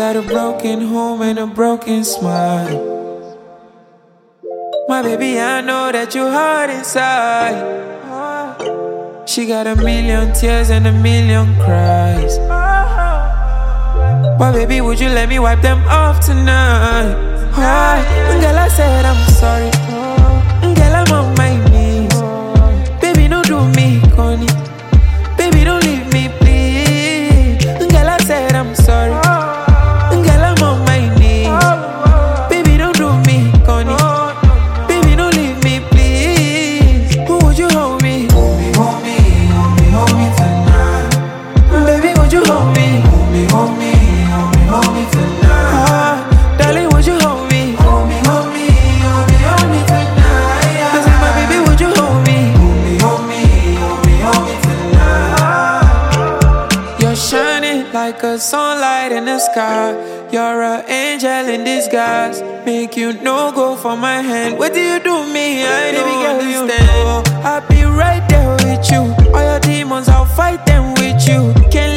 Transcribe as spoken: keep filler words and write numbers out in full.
got a broken home and a broken smile. My baby, I know that you hurt inside. She got a million tears and a million cries. But baby, would you let me wipe them off tonight? Oh, girl, I said I'm sorry. Girl, I'm on my knees. Baby, don't do me, Connie. Baby, don't leave me, please. Girl, I said I'm sorry. Girl, I'm on my knees. Baby, don't do me, Connie. Baby, don't leave me, please. Who would you hold me? Hold me, hold me, hold me, hold me tonight. Baby, would you hold me? Hold me, hold me, hold me, hold me tonight. Ah, darling, would you hold me? Hold me, hold me, hold me, hold me tonight. I said, my baby, would you hold me? Hold me, hold me, hold me, hold me tonight. You're shining like a sunlight in the sky. You're an angel in disguise. Make you no go for my hand. What do you do me? I don't Baby girl, understand. You know I'll be right there with you. All your demons, I'll fight them with you. Can't